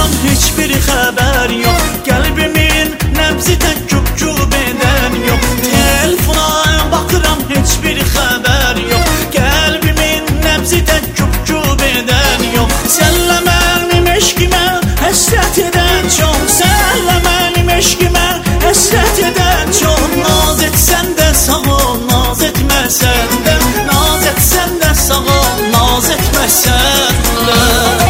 baxıram heç bir xəbər yox. Qəlbimin nəbzi tək güp-güp edən yox. Telefona baxıram heç bir xəbər yox. Qəlbimin nəbzi tək güp-güp edən yox. Sənlə mənim eşqimə həsrət edən çox. Sənlə mənim eşqimə həsrət edən çox. Naz etsən də sağ ol, naz etməsən də. Naz etsən də sağ ol, naz etməsən də.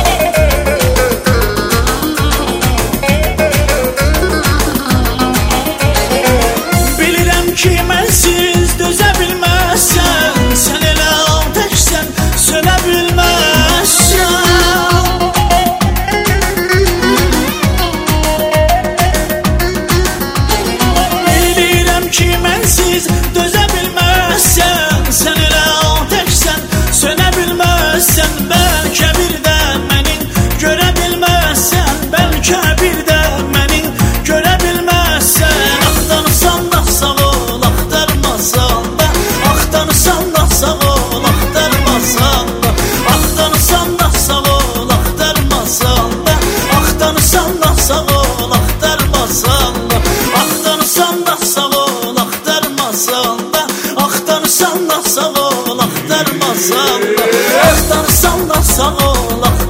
Bilirəm ki mənsiz dözə bilməzsən. Sən elə atəşsən, sönə bilməzsən. Ki mənsiz dözə bilməzsən. Sən elə atəşsən, sönə bilməzsən. Bəlkə bir də məni görə bilməzsən. Bəlkə bir də məni görə bilməzsən. Axtarsan da sağ ol, axtarmasan da. Axtarsan da sağ ol, axtarmasan da. Axtarsan da sağ ol, axtarmasan da. Axtarsan da sağ ol, axtarmasan da. Axtarsan da sağ ol, axtarmasan da. Axtarsan da sağ ol, axtarmasan da. Axtarsan da sağ ol, axtarmasan da.